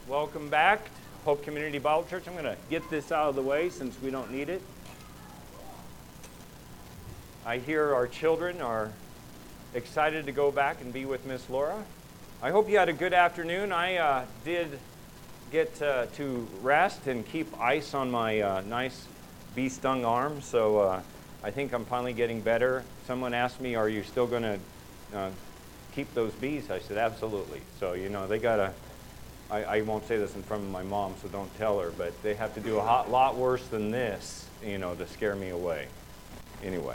Welcome back to Hope Community Bible Church. I'm going to get this out of the way since we don't need it. I hear our children are excited to go back and be with Miss Laura. I hope you had a good afternoon. I did get to rest and keep ice on my nice bee-stung arm, so I think I'm finally getting better. Someone asked me, are you still going to keep those bees? I said, absolutely. So, they got to... I won't say this in front of my mom, so don't tell her, but they have to do a lot worse than this, to scare me away. Anyway.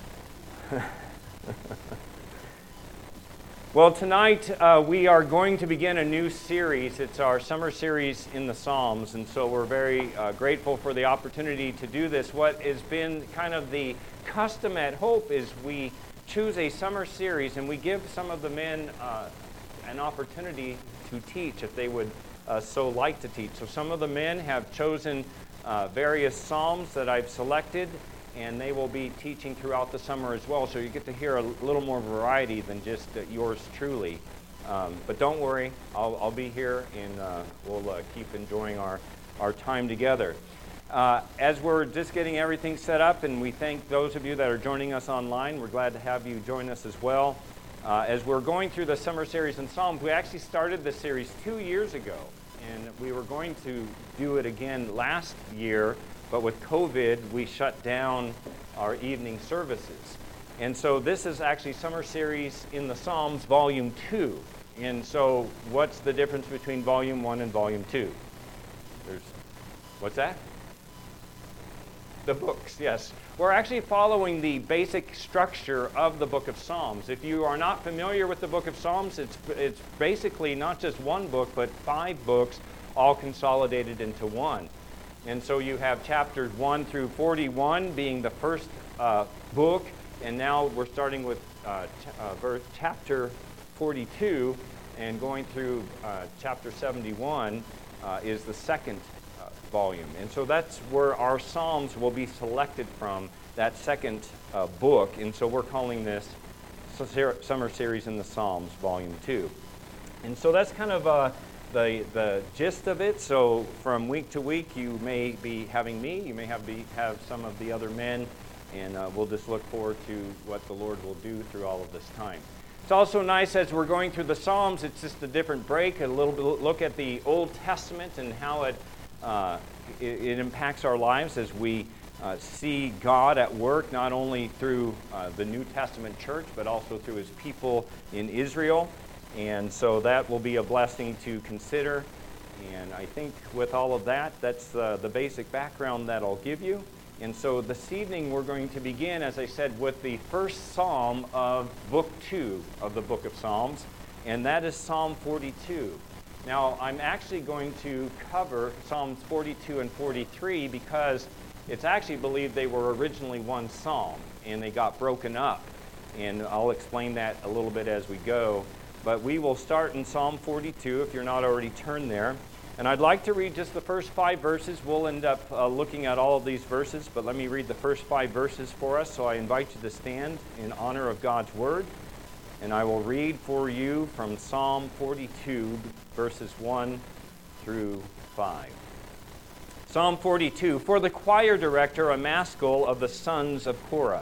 Well, tonight we are going to begin a new series. It's our summer series in the Psalms, and so we're very grateful for the opportunity to do this. What has been kind of the custom at Hope is we choose a summer series, and we give some of the men an opportunity to teach if they would so like to teach. So some of the men have chosen various psalms that I've selected, and they will be teaching throughout the summer as well. So you get to hear a little more variety than just yours truly. But don't worry, I'll be here, and we'll keep enjoying our time together. As we're just getting everything set up, and we thank those of you that are joining us online, we're glad to have you join us as well. As we're going through the summer series in Psalms, we actually started this series 2 years ago, and we were going to do it again last year, but with COVID, we shut down our evening services. And so this is actually summer series in the Psalms, Volume 2. And so what's the difference between Volume 1 and Volume 2? What's that? The books, yes. We're actually following the basic structure of the book of Psalms. If you are not familiar with the book of Psalms, it's basically not just one book, but 5 books all consolidated into one. And so you have chapters 1 through 41 being the first book, and now we're starting with chapter 42, and going through chapter 71 is the second volume. And so that's where our Psalms will be selected from, that second book. And so we're calling this Summer Series in the Psalms, Volume 2. And so that's kind of the gist of it. So from week to week, you may be having me, you may have some of the other men, and we'll just look forward to what the Lord will do through all of this time. It's also nice as we're going through the Psalms, it's just a different break, a little bit look at the Old Testament and how it impacts our lives as we see God at work, not only through the New Testament church, but also through his people in Israel. And so that will be a blessing to consider. And I think with all of that, that's the basic background that I'll give you. And so this evening we're going to begin, as I said, with the first psalm of Book 2 of the Book of Psalms, and that is Psalm 42. Now, I'm actually going to cover Psalms 42 and 43 because it's actually believed they were originally one psalm, and they got broken up. And I'll explain that a little bit as we go. But we will start in Psalm 42, if you're not already turned there. And I'd like to read just the first 5 verses. We'll end up looking at all of these verses, but let me read the first 5 verses for us. So I invite you to stand in honor of God's Word. And I will read for you from Psalm 42, verses 1 through 5. Psalm 42, for the choir director, a maskil of the sons of Korah.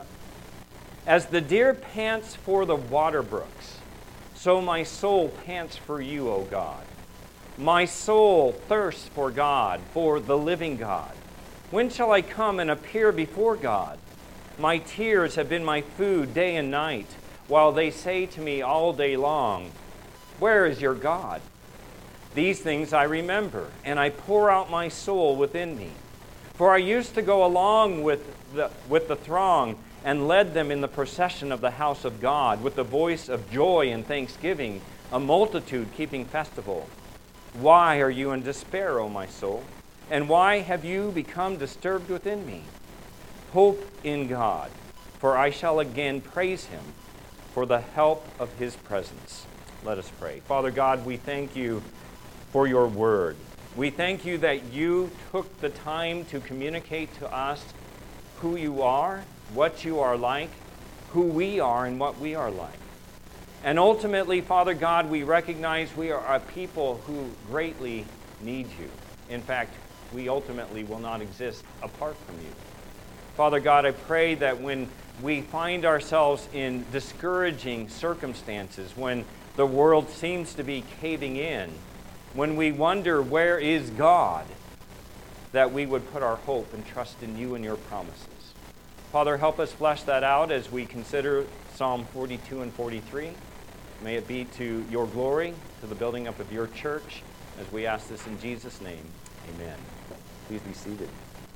As the deer pants for the water brooks, so my soul pants for you, O God. My soul thirsts for God, for the living God. When shall I come and appear before God? My tears have been my food day and night, while they say to me all day long, where is your God? These things I remember, and I pour out my soul within me. For I used to go along with the throng and led them in the procession of the house of God, with the voice of joy and thanksgiving, a multitude keeping festival. Why are you in despair, O my soul? And why have you become disturbed within me? Hope in God, for I shall again praise him for the help of his presence. Let us pray. Father God, we thank you for your word. We thank you that you took the time to communicate to us who you are, what you are like, who we are, and what we are like. And ultimately, Father God, we recognize we are a people who greatly need you. In fact, we ultimately will not exist apart from you. Father God, I pray that when we find ourselves in discouraging circumstances, when the world seems to be caving in, when we wonder where is God, that we would put our hope and trust in you and your promises. Father, help us flesh that out as we consider Psalm 42 and 43. May it be to your glory, to the building up of your church, as we ask this in Jesus' name. Amen. Please be seated.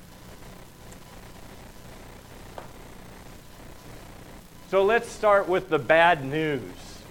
So let's start with the bad news.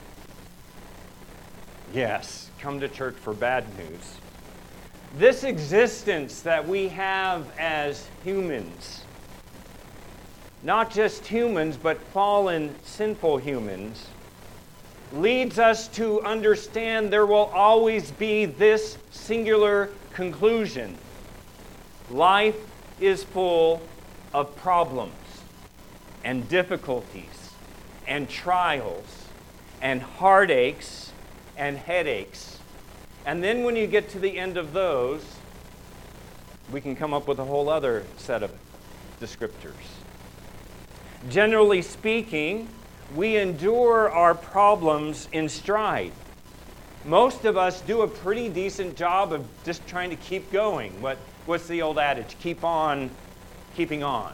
Yes, come to church for bad news. This existence that we have as humans, not just humans, but fallen, sinful humans, leads us to understand there will always be this singular conclusion. Life is full of problems and difficulties and trials and heartaches and headaches. And then when you get to the end of those, we can come up with a whole other set of descriptors. Generally speaking, we endure our problems in stride. Most of us do a pretty decent job of just trying to keep going. What's the old adage? Keep on keeping on.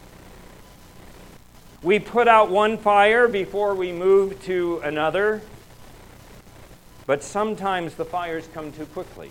We put out one fire before we move to another, but sometimes the fires come too quickly.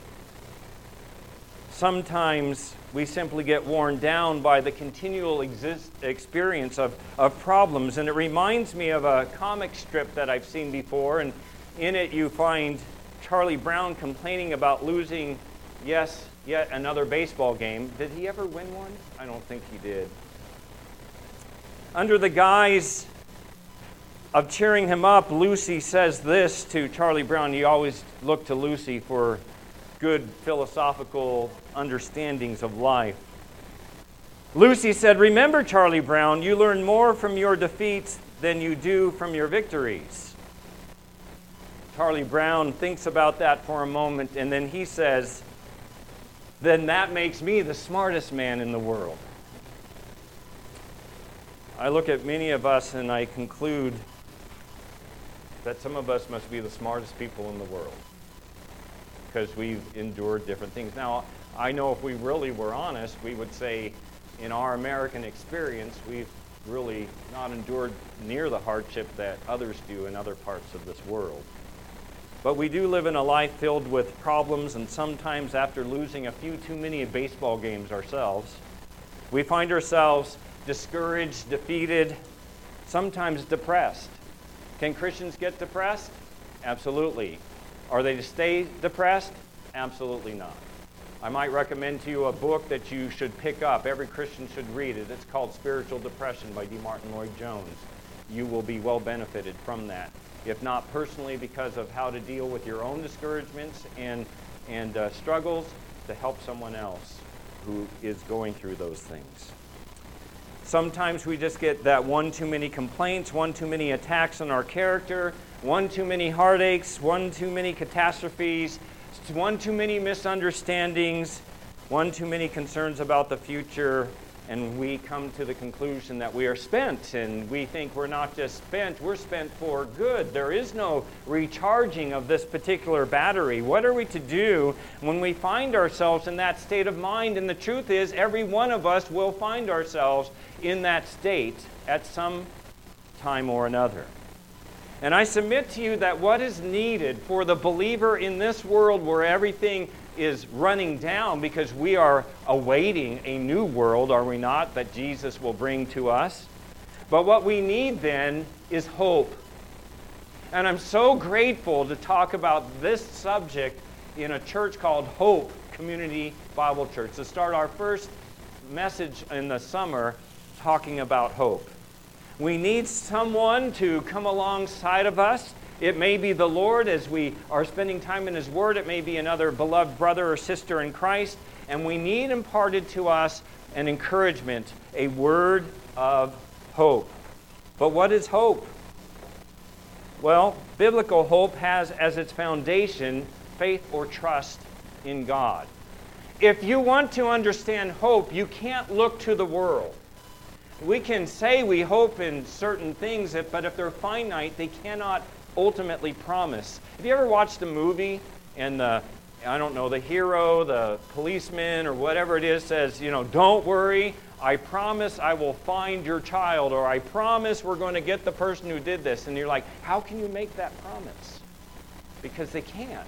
Sometimes we simply get worn down by the continual experience of problems. And it reminds me of a comic strip that I've seen before, and in it you find Charlie Brown complaining about losing, yet another baseball game. Did he ever win one? I don't think he did. Under the guise of cheering him up, Lucy says this to Charlie Brown. You always look to Lucy for good philosophical understandings of life. Lucy said, "Remember, Charlie Brown, you learn more from your defeats than you do from your victories." Charlie Brown thinks about that for a moment, and then he says, "Then that makes me the smartest man in the world." I look at many of us and I conclude that some of us must be the smartest people in the world because we've endured different things. Now, I know if we really were honest, we would say in our American experience, we've really not endured near the hardship that others do in other parts of this world. But we do live in a life filled with problems, and sometimes after losing a few too many baseball games ourselves, we find ourselves discouraged, defeated, sometimes depressed. Can Christians get depressed? Absolutely. Are they to stay depressed? Absolutely not. I might recommend to you a book that you should pick up. Every Christian should read it. It's called Spiritual Depression by D. Martin Lloyd-Jones. You will be well benefited from that. If not personally, because of how to deal with your own discouragements and struggles, to help someone else who is going through those things. Sometimes we just get that one too many complaints, one too many attacks on our character, one too many heartaches, one too many catastrophes, one too many misunderstandings, one too many concerns about the future, and we come to the conclusion that we are spent, and we think we're not just spent, we're spent for good. There is no recharging of this particular battery. What are we to do when we find ourselves in that state of mind? And the truth is, every one of us will find ourselves in that state at some time or another. And I submit to you that what is needed for the believer in this world where everything is running down, because we are awaiting a new world, are we not, that Jesus will bring to us? But what we need then is hope. And I'm so grateful to talk about this subject in a church called Hope Community Bible Church, to start our first message in the summer talking about hope. We need someone to come alongside of us. It may be the Lord as we are spending time in His Word. It may be another beloved brother or sister in Christ. And we need imparted to us an encouragement, a word of hope. But what is hope? Well, biblical hope has as its foundation faith or trust in God. If you want to understand hope, you can't look to the world. We can say we hope in certain things, but if they're finite, they cannot ultimately promise. Have you ever watched a movie and the hero, the policeman, or whatever it is says, don't worry, I promise I will find your child, or I promise we're going to get the person who did this. And you're like, how can you make that promise? Because they can't.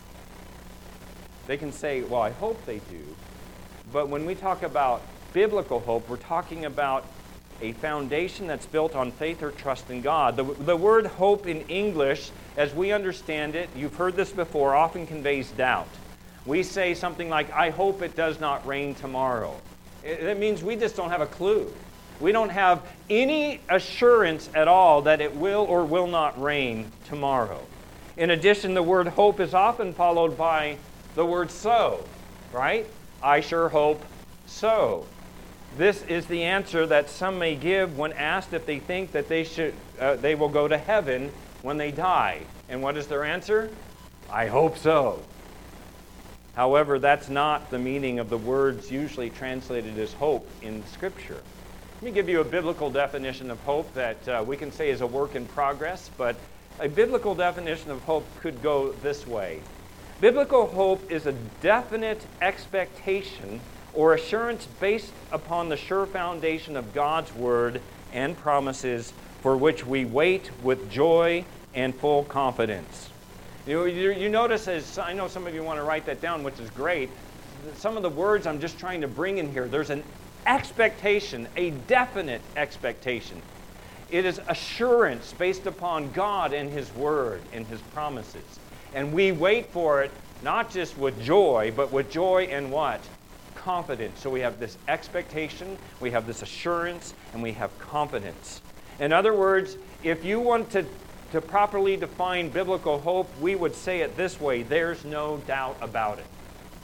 They can say, well, I hope they do. But when we talk about biblical hope, we're talking about a foundation that's built on faith or trust in God. The word hope in English, as we understand it, you've heard this before, often conveys doubt. We say something like, I hope it does not rain tomorrow. It means we just don't have a clue. We don't have any assurance at all that it will or will not rain tomorrow. In addition, the word hope is often followed by the word so, right? I sure hope so. This is the answer that some may give when asked if they think that they will go to heaven when they die. And what is their answer? I hope so. However, that's not the meaning of the words usually translated as hope in Scripture. Let me give you a biblical definition of hope that we can say is a work in progress, but a biblical definition of hope could go this way. Biblical hope is a definite expectation or assurance based upon the sure foundation of God's Word and promises for which we wait with joy and full confidence. You notice, as I know some of you want to write that down, which is great, some of the words I'm just trying to bring in here, there's an expectation, a definite expectation. It is assurance based upon God and His Word and His promises. And we wait for it not just with joy, but with joy and what? Confidence. So we have this expectation, we have this assurance, and we have confidence. In other words, if you want to properly define biblical hope, we would say it this way: there's no doubt about it.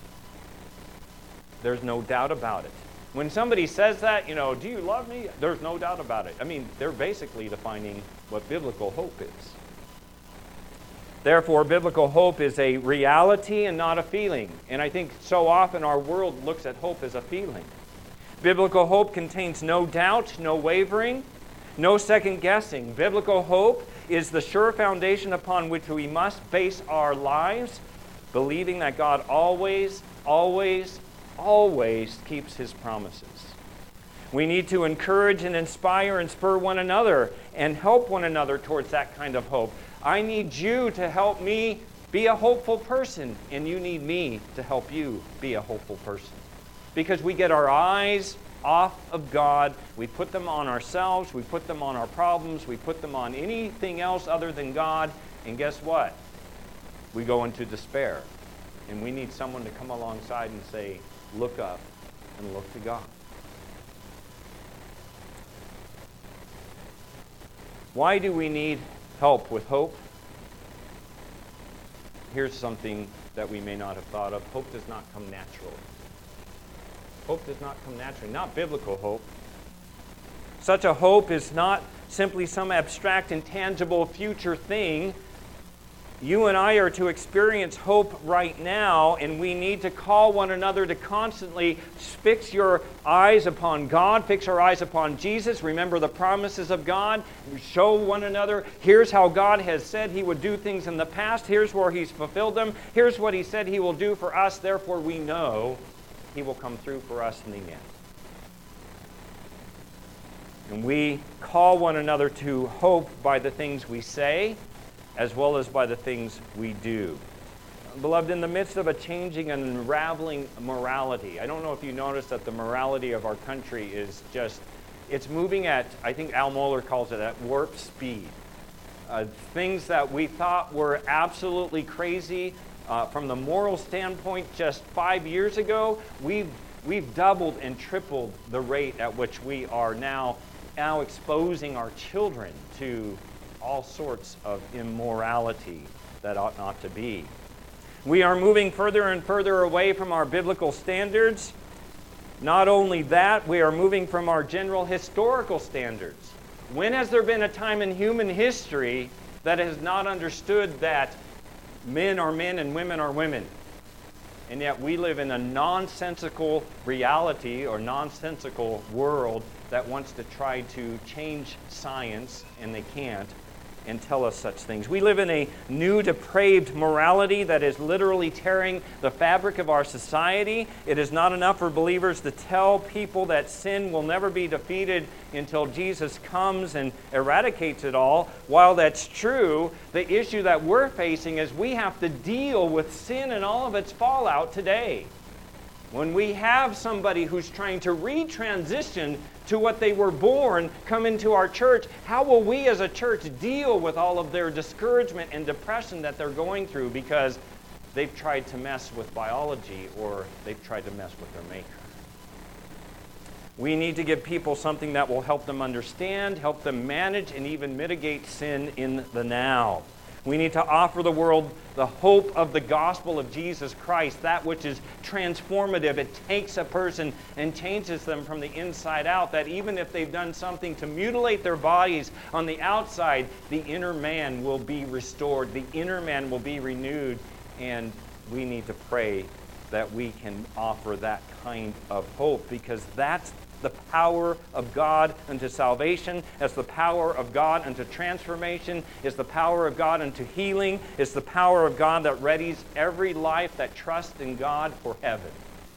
There's no doubt about it. When somebody says that, do you love me? There's no doubt about it. I mean, they're basically defining what biblical hope is. Therefore, biblical hope is a reality and not a feeling. And I think so often our world looks at hope as a feeling. Biblical hope contains no doubt, no wavering, no second guessing. Biblical hope is the sure foundation upon which we must base our lives, believing that God always, always, always keeps His promises. We need to encourage and inspire and spur one another and help one another towards that kind of hope. I need you to help me be a hopeful person, and you need me to help you be a hopeful person. Because we get our eyes off of God, we put them on ourselves, we put them on our problems, we put them on anything else other than God, and guess what? We go into despair. And we need someone to come alongside and say, look up and look to God. Why do we need help with hope? Here's something that we may not have thought of. Hope does not come naturally. Hope does not come naturally. Not biblical hope. Such a hope is not simply some abstract, intangible future thing. You and I are to experience hope right now, and we need to call one another to constantly fix your eyes upon God, fix our eyes upon Jesus. Remember the promises of God. Show one another, here's how God has said He would do things in the past. Here's where He's fulfilled them. Here's what He said He will do for us. Therefore, we know He will come through for us in the end. And we call one another to hope by the things we say, as well as by the things we do. Beloved, in the midst of a changing and unraveling morality, I don't know if you noticed that the morality of our country is just, it's moving at, I think Al Mohler calls it, at warp speed. Things that we thought were absolutely crazy from the moral standpoint just 5 years ago, we've doubled and tripled the rate at which we are now exposing our children to all sorts of immorality that ought not to be. We are moving further and further away from our biblical standards. Not only that, we are moving from our general historical standards. When has there been a time in human history that has not understood that men are men and women are women? And yet we live in a nonsensical reality or nonsensical world that wants to try to change science, and they can't, and tell us such things. We live in a new depraved morality that is literally tearing the fabric of our society. It is not enough for believers to tell people that sin will never be defeated until Jesus comes and eradicates it all. While that's true, the issue that we're facing is we have to deal with sin and all of its fallout today. When we have somebody who's trying to retransition to what they were born come into our church, how will we as a church deal with all of their discouragement and depression that they're going through because they've tried to mess with biology or they've tried to mess with their maker? We need to give people something that will help them understand, help them manage, and even mitigate sin in the now. We need to offer the world the hope of the gospel of Jesus Christ, that which is transformative. It takes a person and changes them from the inside out, that even if they've done something to mutilate their bodies on the outside, the inner man will be restored, the inner man will be renewed, and we need to pray that we can offer that kind of hope, because that's the power of God unto salvation. That's the power of God unto transformation. It's the power of God unto healing. It's the power of God that readies every life that trusts in God for heaven.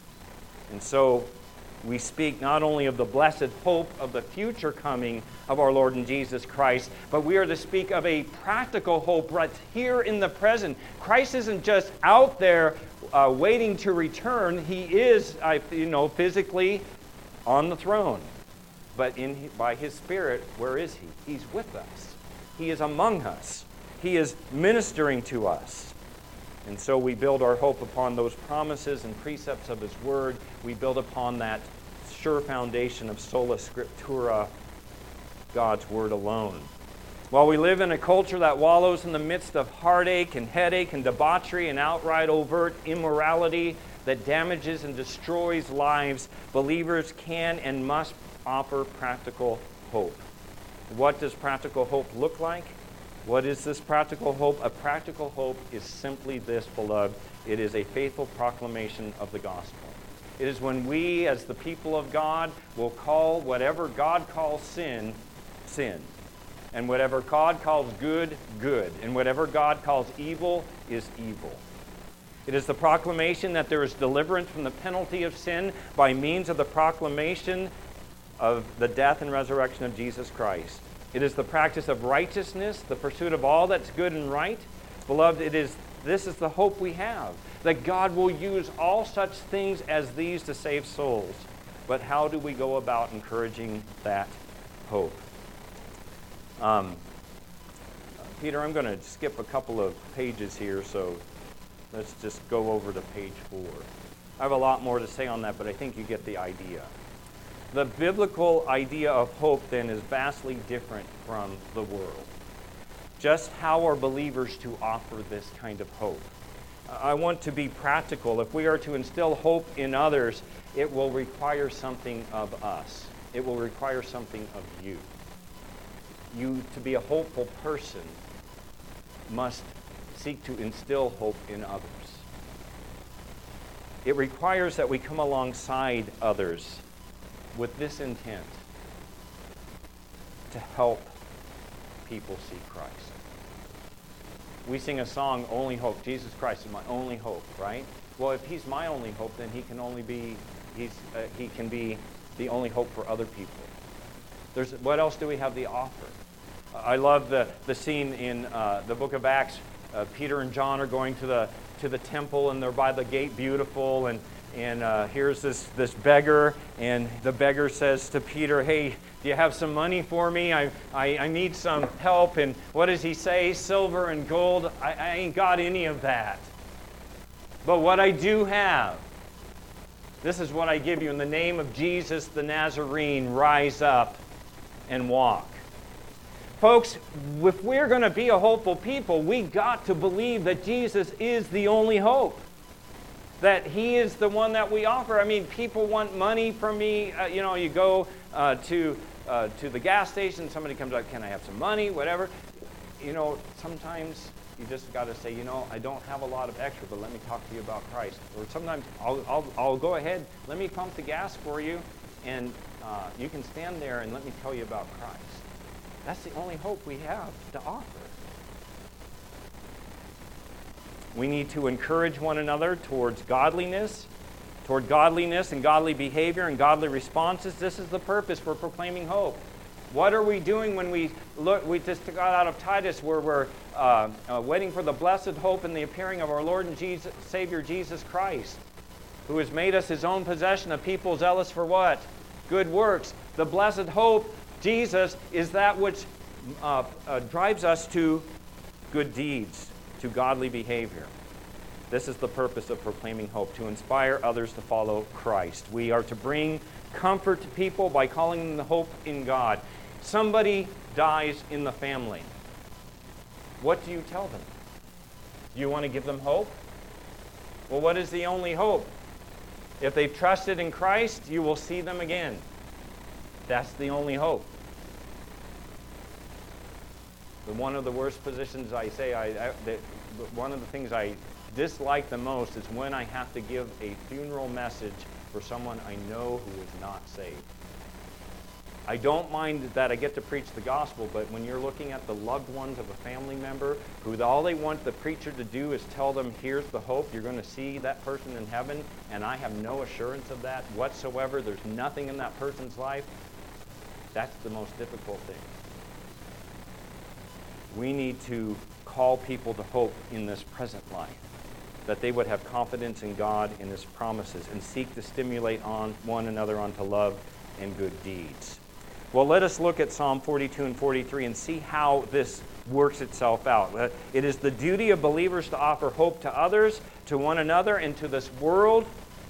And so we speak not only of the blessed hope of the future coming of our Lord and Jesus Christ, but we are to speak of a practical hope right here in the present. Christ isn't just out there waiting to return. He is, physically on the throne. But by His Spirit, where is He? He's with us. He is among us. He is ministering to us. And so we build our hope upon those promises and precepts of His Word. We build upon that sure foundation of sola scriptura, God's Word alone. While we live in a culture that wallows in the midst of heartache and headache and debauchery and outright overt immorality that damages and destroys lives, believers can and must offer practical hope. What does practical hope look like? What is this practical hope? A practical hope is simply this, beloved. It is a faithful proclamation of the gospel. It is when we, as the people of God, will call whatever God calls sin, sin. And whatever God calls good, good. And whatever God calls evil is evil. It is the proclamation that there is deliverance from the penalty of sin by means of the proclamation of the death and resurrection of Jesus Christ. It is the practice of righteousness, the pursuit of all that's good and right. Beloved, this is the hope we have, that God will use all such things as these to save souls. But how do we go about encouraging that hope? Peter, I'm going to skip a couple of pages here, so let's just go over to page 4. I have a lot more to say on that, but I think you get the idea. The biblical idea of hope, then, is vastly different from the world. Just how are believers to offer this kind of hope? I want to be practical. If we are to instill hope in others, it will require something of us. It will require something of you. You, to be a hopeful person, must seek to instill hope in others. It requires that we come alongside others with this intent: to help people see Christ. We sing a song, Only Hope. Jesus Christ is my only hope, right? Well, if He's my only hope, then He can be the only hope for other people. What else do we have to offer? I love the scene in the book of Acts. Peter and John are going to the temple, and they're by the gate beautiful, and here's this beggar, and the beggar says to Peter, "Hey, do you have some money for me? I need some help." And what does he say? "Silver and gold, I ain't got any of that. But what I do have, this is what I give you. In the name of Jesus the Nazarene, rise up and walk." Folks, if we're going to be a hopeful people, we got to believe that Jesus is the only hope. That He is the one that we offer. I mean, people want money from me. You go to the gas station, somebody comes up, "Can I have some money?" Whatever. Sometimes you just got to say, I don't have a lot of extra, but let me talk to you about Christ. Or sometimes I'll go ahead, let me pump the gas for you, and you can stand there and let me tell you about Christ. That's the only hope we have to offer. We need to encourage one another toward godliness and godly behavior and godly responses. This is the purpose for proclaiming hope. What are we doing when we look? We just got out of Titus, where we're waiting for the blessed hope and the appearing of our Lord and Savior Jesus Christ, who has made us His own possession, a people zealous for what? Good works. The blessed hope, Jesus, is that which drives us to good deeds, to godly behavior. This is the purpose of proclaiming hope, to inspire others to follow Christ. We are to bring comfort to people by calling them the hope in God. Somebody dies in the family. What do you tell them? Do you want to give them hope? Well, what is the only hope? If they've trusted in Christ, you will see them again. That's the only hope. But one of the worst positions one of the things I dislike the most is when I have to give a funeral message for someone I know who is not saved. I don't mind that I get to preach the gospel, but when you're looking at the loved ones of a family member who all they want the preacher to do is tell them, here's the hope, you're going to see that person in heaven, and I have no assurance of that whatsoever, there's nothing in that person's life, that's the most difficult thing. We need to call people to hope in this present life, that they would have confidence in God and His promises and seek to stimulate on one another onto love and good deeds. Well, let us look at Psalm 42 and 43 and see how this works itself out. It is the duty of believers to offer hope to others, to one another, and to this world,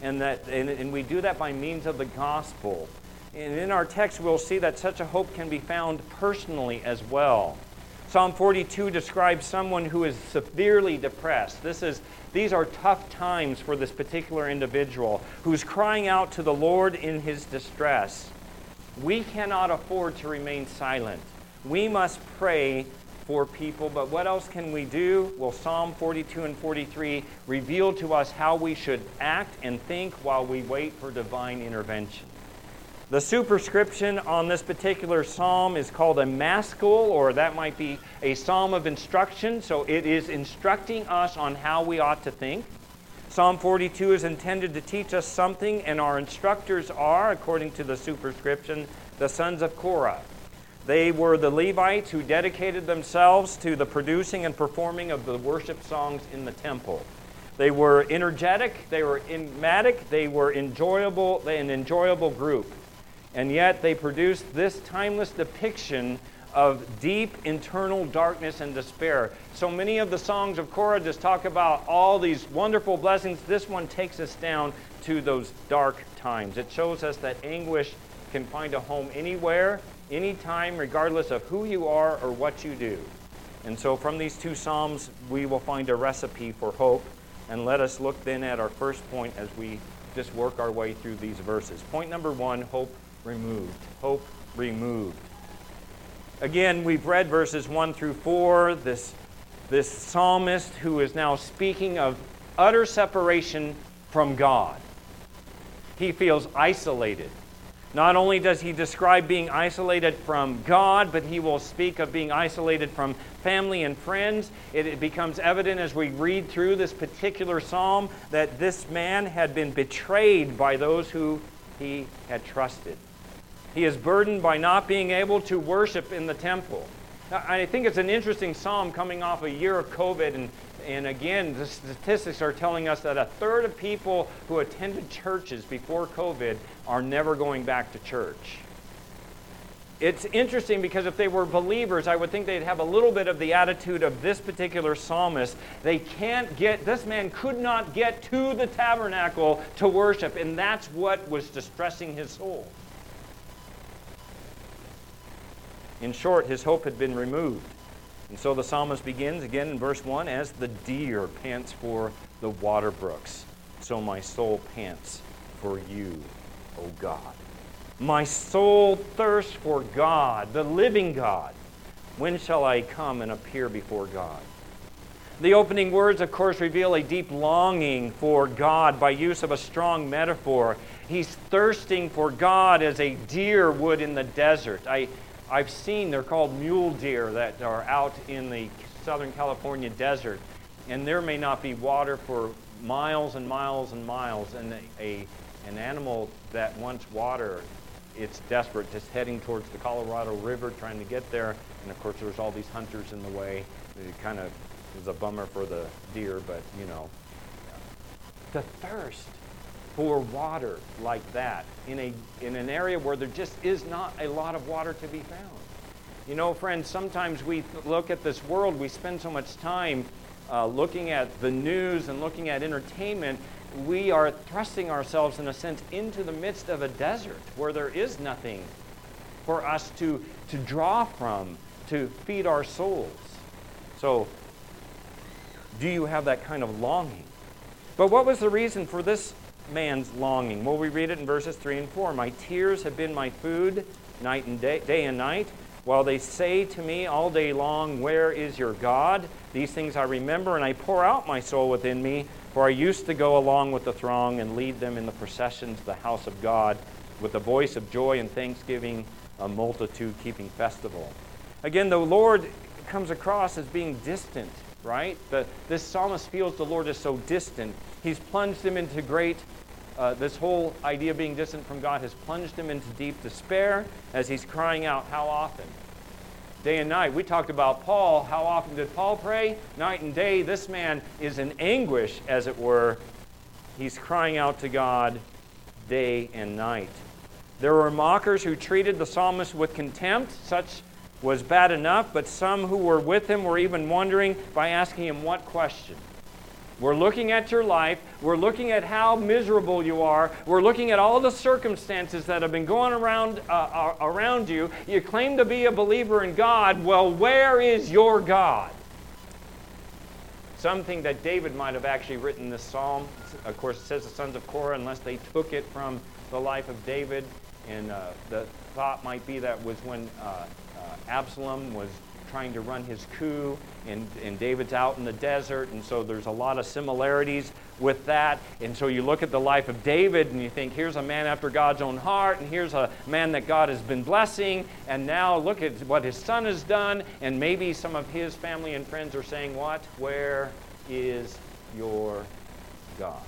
and we do that by means of the gospel. And in our text, we'll see that such a hope can be found personally as well. Psalm 42 describes someone who is severely depressed. These are tough times for this particular individual who's crying out to the Lord in his distress. We cannot afford to remain silent. We must pray for people, but what else can we do? Well, Psalm 42 and 43 reveal to us how we should act and think while we wait for divine intervention. The superscription on this particular psalm is called a maskil, or that might be a psalm of instruction. So it is instructing us on how we ought to think. Psalm 42 is intended to teach us something, and our instructors are, according to the superscription, the sons of Korah. They were the Levites who dedicated themselves to the producing and performing of the worship songs in the temple. They were energetic, they were enigmatic, they were an enjoyable group. And yet they produced this timeless depiction of deep internal darkness and despair. So many of the songs of Korah just talk about all these wonderful blessings. This one takes us down to those dark times. It shows us that anguish can find a home anywhere, anytime, regardless of who you are or what you do. And so from these two psalms, we will find a recipe for hope. And let us look then at our first point as we just work our way through these verses. Point number 1, hope removed. Hope removed. Again, we've read verses 1 through 4. This psalmist who is now speaking of utter separation from God. He feels isolated. Not only does he describe being isolated from God, but he will speak of being isolated from family and friends. It becomes evident as we read through this particular psalm that this man had been betrayed by those who he had trusted. He is burdened by not being able to worship in the temple. Now, I think it's an interesting psalm coming off a year of COVID, and again, the statistics are telling us that 1/3 of people who attended churches before COVID are never going back to church. It's interesting because if they were believers, I would think they'd have a little bit of the attitude of this particular psalmist. This man could not get to the tabernacle to worship, and that's what was distressing his soul. In short, his hope had been removed. And so the psalmist begins again in verse 1, as the deer pants for the water brooks, so my soul pants for you, O God. My soul thirsts for God, the living God. When shall I come and appear before God? The opening words, of course, reveal a deep longing for God by use of a strong metaphor. He's thirsting for God as a deer would in the desert. I've seen, they're called mule deer that are out in the Southern California desert, and there may not be water for miles and miles and miles, and an animal that wants water, it's desperate, just heading towards the Colorado River, trying to get there, and of course there's all these hunters in the way. It kind of is a bummer for the deer, but the thirst for water like that in an area where there just is not a lot of water to be found. Friends, sometimes we look at this world, we spend so much time looking at the news and looking at entertainment, we are thrusting ourselves, in a sense, into the midst of a desert where there is nothing for us to draw from, to feed our souls. So, do you have that kind of longing? But what was the reason for this man's longing? Well, we read it in verses 3 and 4. My tears have been my food night and day and night, while they say to me all day long, where is your God? These things I remember, and I pour out my soul within me, for I used to go along with the throng and lead them in the processions to the house of God, with the voice of joy and thanksgiving, a multitude keeping festival. Again, the Lord comes across as being distant, right? This psalmist feels the Lord is so distant. He's plunged him into this whole idea of being distant from God has plunged him into deep despair as he's crying out, how often? Day and night. We talked about Paul. How often did Paul pray? Night and day. This man is in anguish, as it were. He's crying out to God day and night. There were mockers who treated the psalmist with contempt. Such was bad enough, but some who were with him were even wondering by asking him what question? We're looking at your life. We're looking at how miserable you are. We're looking at all the circumstances that have been going around you. You claim to be a believer in God. Well, where is your God? Something that David might have actually written this psalm. Of course, it says the sons of Korah, unless they took it from the life of David. And the thought might be that was when Absalom was trying to run his coup, and David's out in the desert, and so there's a lot of similarities with that. And so you look at the life of David, and you think, here's a man after God's own heart, and here's a man that God has been blessing, and now look at what his son has done, and maybe some of his family and friends are saying, what? Where is your God?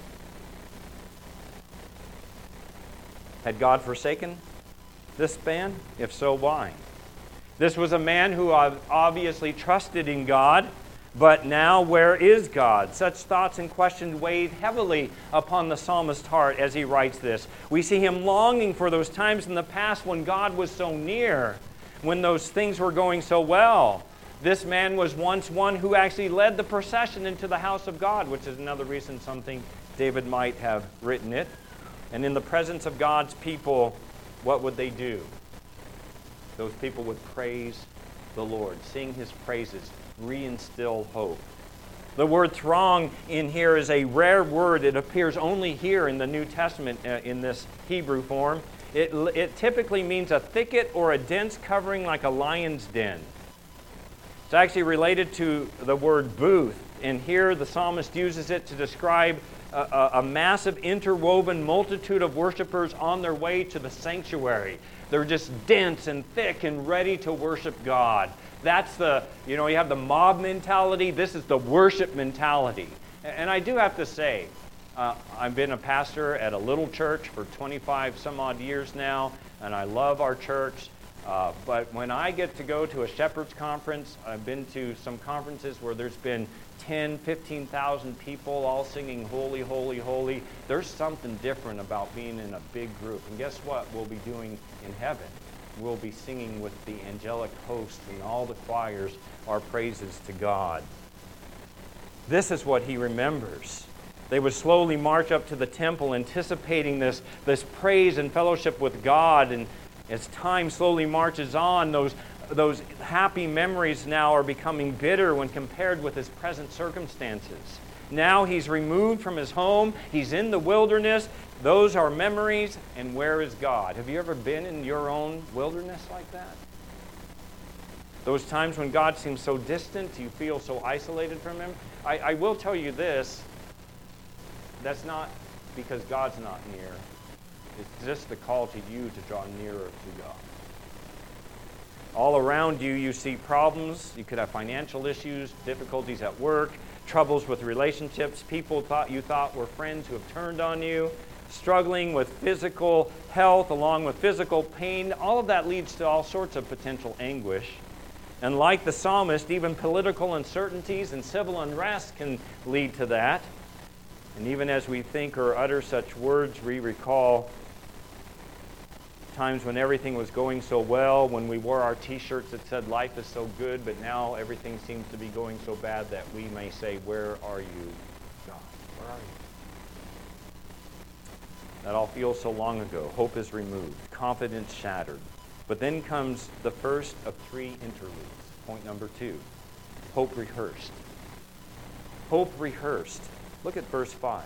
Had God forsaken this man? If so, why? This was a man who obviously trusted in God, but now where is God? Such thoughts and questions weighed heavily upon the psalmist's heart as he writes this. We see him longing for those times in the past when God was so near, when those things were going so well. This man was once one who actually led the procession into the house of God, which is another reason something David might have written it. And in the presence of God's people, what would they do? Those people would praise the Lord, sing His praises, reinstill hope. The word throng in here is a rare word. It appears only here in the New Testament in this Hebrew form. It typically means a thicket or a dense covering like a lion's den. It's actually related to the word booth. And here the psalmist uses it to describe a massive interwoven multitude of worshipers on their way to the sanctuary. They're just dense and thick and ready to worship God. That's you have the mob mentality. This is the worship mentality. And I do have to say, I've been a pastor at a little church for 25 some odd years now, and I love our church. But when I get to go to a shepherd's conference, I've been to some conferences where there's been 10, 15,000 people all singing holy, holy, holy. There's something different about being in a big group. And guess what we'll be doing in heaven? We'll be singing with the angelic host and all the choirs our praises to God. This is what he remembers. They would slowly march up to the temple anticipating this praise and fellowship with God. And as time slowly marches on, those happy memories now are becoming bitter when compared with his present circumstances. Now he's removed from his home. He's in the wilderness. Those are memories. And where is God? Have you ever been in your own wilderness like that? Those times when God seems so distant, you feel so isolated from Him. I will tell you this, that's not because God's not near. It's just the call to you to draw nearer to God. All around you, you see problems. You could have financial issues, difficulties at work, troubles with relationships, people you thought were friends who have turned on you, struggling with physical health along with physical pain. All of that leads to all sorts of potential anguish. And like the psalmist, even political uncertainties and civil unrest can lead to that. And even as we think or utter such words, we recall times when everything was going so well, when we wore our t-shirts that said life is so good, but now everything seems to be going so bad that we may say, where are you, God? Where are you? That all feels so long ago. Hope is removed. Confidence shattered. But then comes the first of three interludes. Point number 2. Hope rehearsed. Hope rehearsed. Look at verse 5.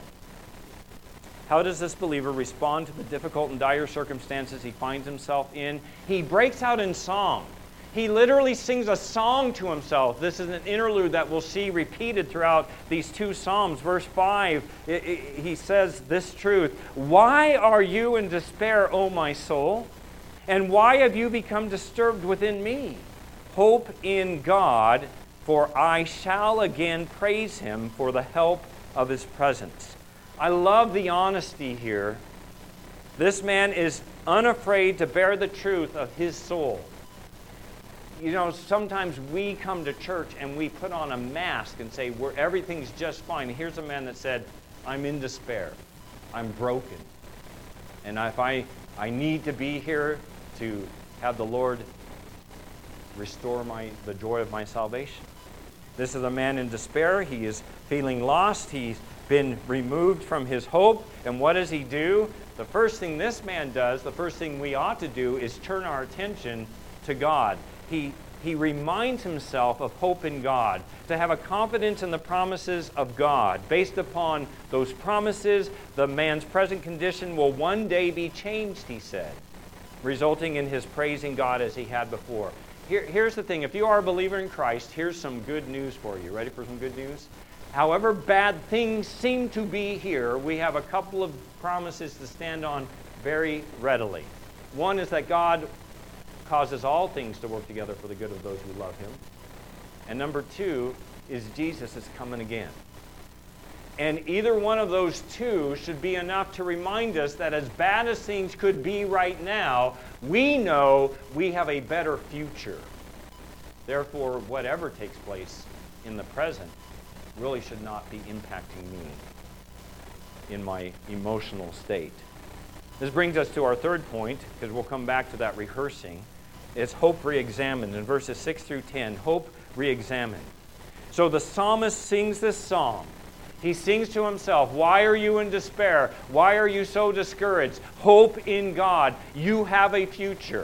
How does this believer respond to the difficult and dire circumstances he finds himself in? He breaks out in song. He literally sings a song to himself. This is an interlude that we'll see repeated throughout these 2 Psalms. Verse 5, he says this truth: "Why are you in despair, O my soul? And why have you become disturbed within me? Hope in God, for I shall again praise Him for the help of His presence." I love the honesty here. This man is unafraid to bear the truth of his soul. You know, sometimes we come to church and we put on a mask and say, everything's just fine. Here's a man that said, I'm in despair. I'm broken. And if I need to be here to have the Lord restore the joy of my salvation. This is a man in despair. He is feeling lost. He's been removed from his hope. And what does he do? The first thing this man does, the first thing we ought to do, is turn our attention to God. He reminds himself of hope in God, to have a confidence in the promises of God. Based upon those promises, the man's present condition will one day be changed, he said, resulting in his praising God as he had before. Here's the thing. If you are a believer in Christ, here's some good news for you. Ready for some good news? However bad things seem to be here, we have a couple of promises to stand on very readily. One is that God causes all things to work together for the good of those who love Him. And number 2 is Jesus is coming again. And either one of those 2 should be enough to remind us that as bad as things could be right now, we know we have a better future. Therefore, whatever takes place in the present really should not be impacting me in my emotional state. This brings us to our third point, because we'll come back to that rehearsing. It's hope re-examined in verses 6 through 10. Hope re-examined. So the psalmist sings this song. He sings to himself, why are you in despair? Why are you so discouraged? Hope in God. You have a future.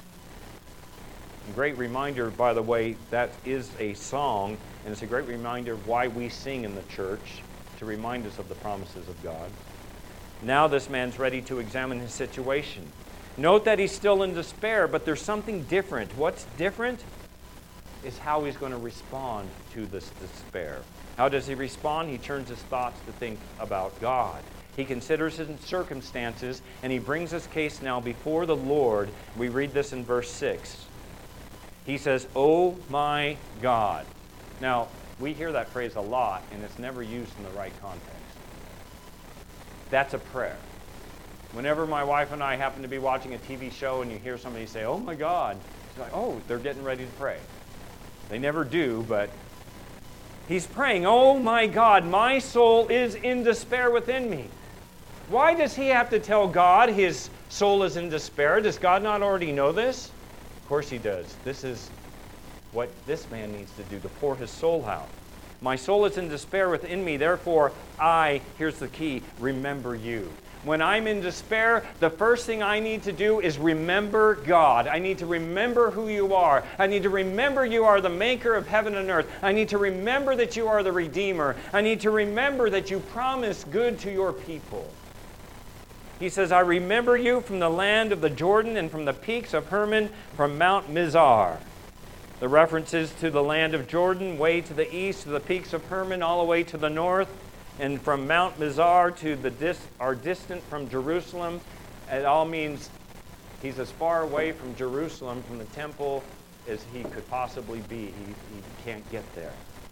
A great reminder, by the way, that is a song, and it's a great reminder of why we sing in the church, to remind us of the promises of God. Now this man's ready to examine his situation. Note that he's still in despair, but there's something different. What's different is how he's going to respond to this despair. How does he respond? He turns his thoughts to think about God. He considers his circumstances, and he brings his case now before the Lord. We read this in verse 6. He says, "Oh my God." Now, we hear that phrase a lot, and it's never used in the right context. That's a prayer. Whenever my wife and I happen to be watching a TV show and you hear somebody say, "Oh my God," it's like, oh, they're getting ready to pray. They never do, but he's praying, "Oh my God, my soul is in despair within me." Why does he have to tell God his soul is in despair? Does God not already know this? Of course he does. This is what this man needs to do, to pour his soul out. My soul is in despair within me, therefore here's the key, remember you. When I'm in despair, the first thing I need to do is remember God. I need to remember who you are. I need to remember you are the maker of heaven and earth. I need to remember that you are the Redeemer. I need to remember that you promise good to your people. He says, "I remember you from the land of the Jordan and from the peaks of Hermon, from Mount Mizar." The references to the land of Jordan, way to the east, to the peaks of Hermon, all the way to the north, and from Mount Mizar to are distant from Jerusalem. It all means he's as far away from Jerusalem, from the temple, as he could possibly be. He can't get there.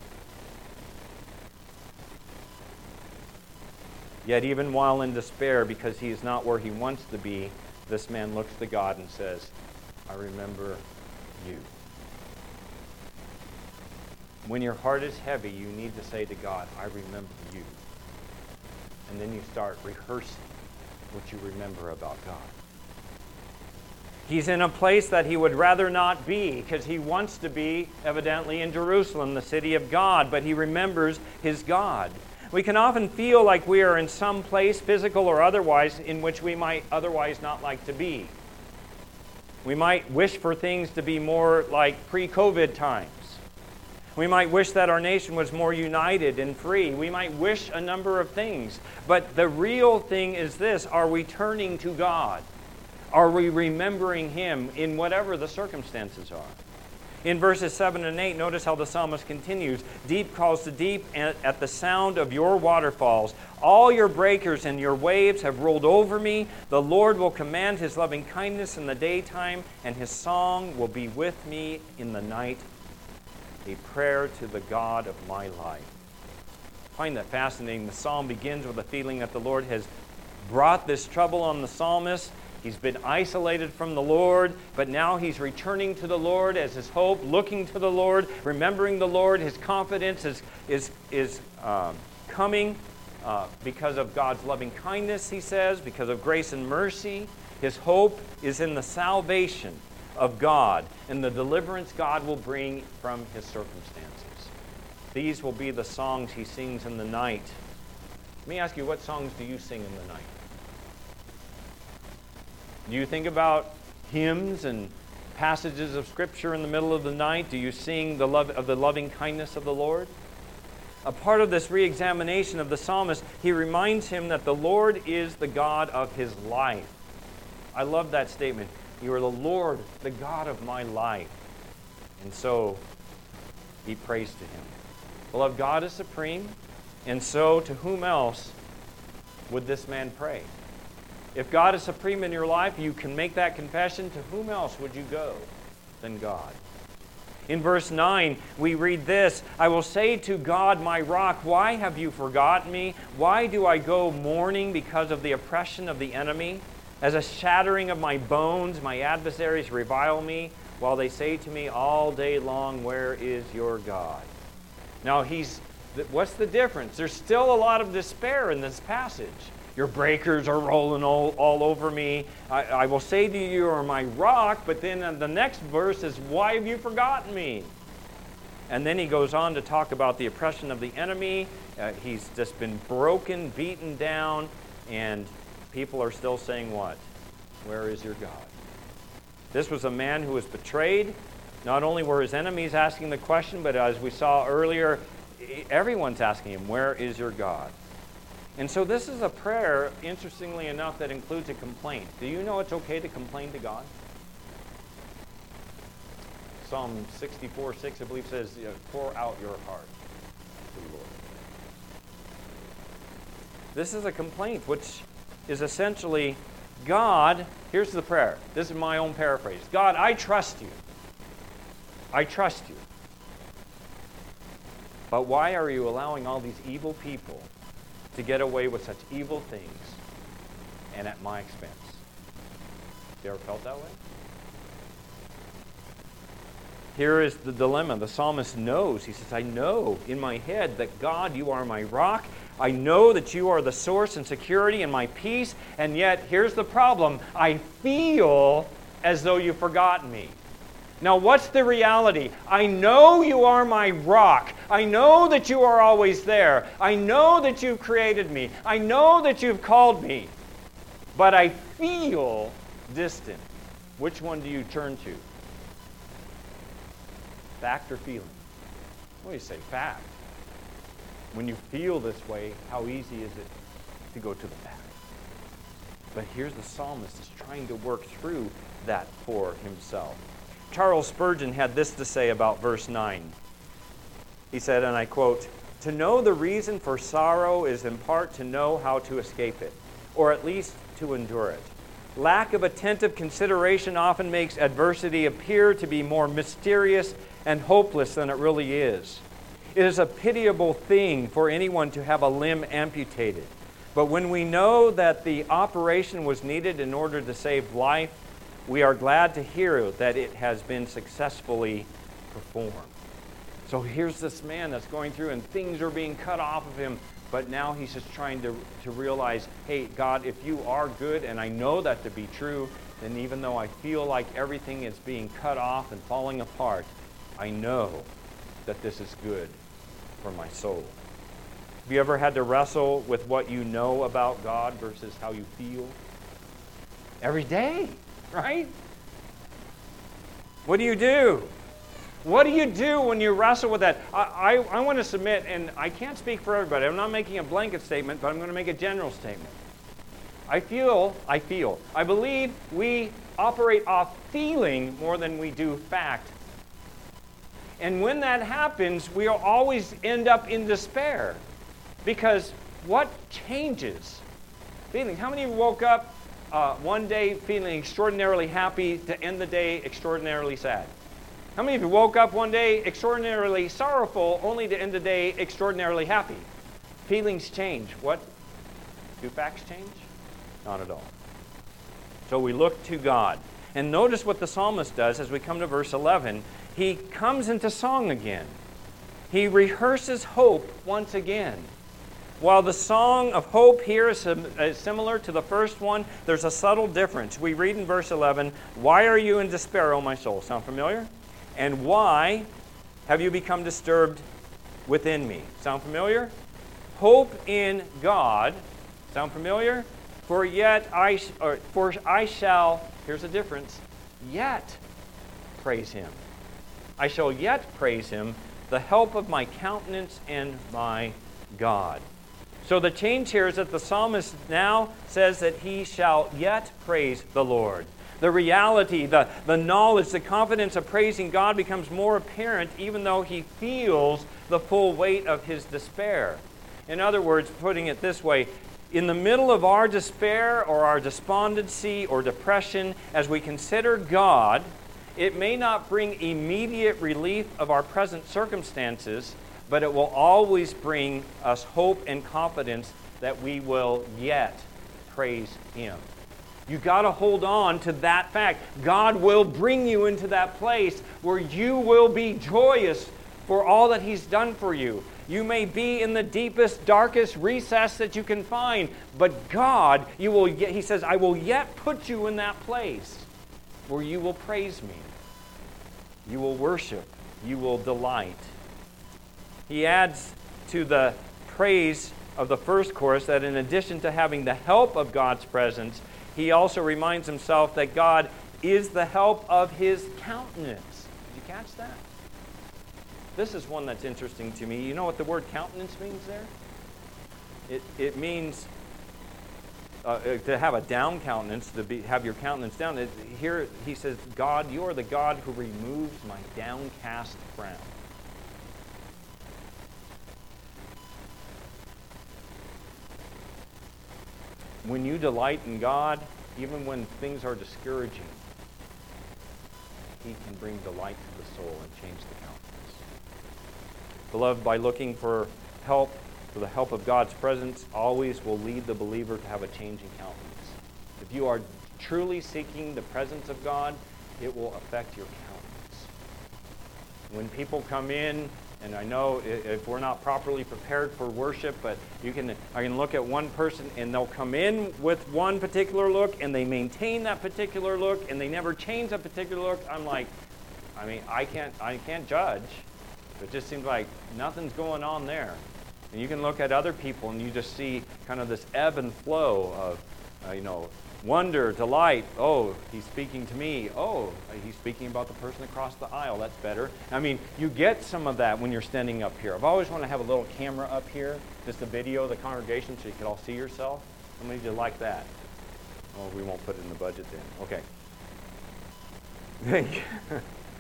Yet even while in despair, because he is not where he wants to be, this man looks to God and says, I remember you. When your heart is heavy, you need to say to God, I remember you. And then you start rehearsing what you remember about God. He's in a place that he would rather not be, because he wants to be, evidently, in Jerusalem, the city of God, but he remembers his God. We can often feel like we are in some place, physical or otherwise, in which we might otherwise not like to be. We might wish for things to be more like pre-COVID times. We might wish that our nation was more united and free. We might wish a number of things. But the real thing is this: are we turning to God? Are we remembering Him in whatever the circumstances are? In verses 7 and 8, notice how the psalmist continues. Deep calls to deep at the sound of your waterfalls. All your breakers and your waves have rolled over me. The Lord will command His loving kindness in the daytime, and His song will be with me in the night. A prayer to the God of my life. I find that fascinating. The psalm begins with a feeling that the Lord has brought this trouble on the psalmist. He's been isolated from the Lord, but now he's returning to the Lord as his hope, looking to the Lord, remembering the Lord. His confidence is coming because of God's loving kindness, he says, because of grace and mercy. His hope is in the salvation of God and the deliverance God will bring from his circumstances. These will be the songs he sings in the night. Let me ask you, what songs do you sing in the night? Do you think about hymns and passages of Scripture in the middle of the night? Do you sing the loving kindness of the Lord? A part of this re-examination of the psalmist, he reminds him that the Lord is the God of his life. I love that statement. You are the Lord, the God of my life. And so he prays to him. Beloved, God is supreme, and so to whom else would this man pray? If God is supreme in your life, you can make that confession. To whom else would you go than God? In verse 9, we read this: I will say to God, my rock, why have you forgotten me? Why do I go mourning because of the oppression of the enemy? As a shattering of my bones, my adversaries revile me, while they say to me all day long, where is your God? Now, what's the difference? There's still a lot of despair in this passage. Your breakers are rolling all over me. I will say to you, you are my rock. But then the next verse is, why have you forgotten me? And then he goes on to talk about the oppression of the enemy. He's just been broken, beaten down, and people are still saying what? Where is your God? This was a man who was betrayed. Not only were his enemies asking the question, but as we saw earlier, everyone's asking him, where is your God? And so this is a prayer, interestingly enough, that includes a complaint. Do you know it's okay to complain to God? Psalm 64:6, I believe, says, pour out your heart to the Lord. This is a complaint, which is essentially, God, here's the prayer. This is my own paraphrase. God, I trust you. I trust you. But why are you allowing all these evil people to get away with such evil things and at my expense? You ever felt that way? Here is the dilemma. The psalmist knows. He says, I know in my head that God, you are my rock. I know that you are the source and security and my peace. And yet, here's the problem. I feel as though you've forgotten me. Now, what's the reality? I know you are my rock. I know that you are always there. I know that you've created me. I know that you've called me. But I feel distant. Which one do you turn to? Fact or feeling? What do you say? Fact. When you feel this way, how easy is it to go to the fact? But here's the psalmist is trying to work through that for himself. Charles Spurgeon had this to say about verse 9. He said, and I quote, "To know the reason for sorrow is in part to know how to escape it, or at least to endure it. Lack of attentive consideration often makes adversity appear to be more mysterious and hopeless than it really is. It is a pitiable thing for anyone to have a limb amputated. But when we know that the operation was needed in order to save life, we are glad to hear that it has been successfully performed." So here's this man that's going through and things are being cut off of him, but now he's just trying to realize, hey, God, if you are good, and I know that to be true, then even though I feel like everything is being cut off and falling apart, I know that this is good for my soul. Have you ever had to wrestle with what you know about God versus how you feel? Every day, right? What do you do? What do you do when you wrestle with that? I want to submit, and I can't speak for everybody. I'm not making a blanket statement, but I'm going to make a general statement. I believe we operate off feeling more than we do fact. And when that happens, we'll always end up in despair. Because what changes? Feeling. How many of you woke up one day feeling extraordinarily happy to end the day extraordinarily sad? How many of you woke up one day extraordinarily sorrowful only to end the day extraordinarily happy? Feelings change. What? Do facts change? Not at all. So we look to God. And notice what the psalmist does as we come to verse 11. He comes into song again. He rehearses hope once again. While the song of hope here is similar to the first one, there's a subtle difference. We read in verse 11, "Why are you in despair, O my soul?" Sound familiar? "And why have you become disturbed within me?" Sound familiar? Hope in God. Sound familiar? For I shall, here's the difference, yet praise him. I shall yet praise him, the help of my countenance and my God. So the change here is that the psalmist now says that he shall yet praise the Lord. The reality, the knowledge, the confidence of praising God becomes more apparent even though he feels the full weight of his despair. In other words, putting it this way, in the middle of our despair or our despondency or depression, as we consider God, it may not bring immediate relief of our present circumstances, but it will always bring us hope and confidence that we will yet praise him. You got to hold on to that fact. God will bring you into that place where you will be joyous for all that he's done for you. You may be in the deepest, darkest recess that you can find, but God, he says, I will yet put you in that place where you will praise me. You will worship. You will delight. He adds to the praise of the first chorus that in addition to having the help of God's presence, he also reminds himself that God is the help of his countenance. Did you catch that? This is one that's interesting to me. You know what the word countenance means there? It means to have a down countenance, have your countenance down. Here he says, God, you are the God who removes my downcast frown. When you delight in God, even when things are discouraging, he can bring delight to the soul and change the countenance. Beloved, by looking for help, for the help of God's presence, always will lead the believer to have a changing countenance. If you are truly seeking the presence of God, it will affect your countenance. When people come in, and I know if we're not properly prepared for worship, but I can look at one person and they'll come in with one particular look and they maintain that particular look and they never change that particular look. I'm like, I can't judge. It just seems like nothing's going on there. And you can look at other people and you just see kind of this ebb and flow of, wonder, delight. Oh, he's speaking to me. Oh, he's speaking about the person across the aisle. That's better. You get some of that when you're standing up here. I've always wanted to have a little camera up here, just a video of the congregation so you can all see yourself. How many of you like that? Oh, we won't put it in the budget then. Okay.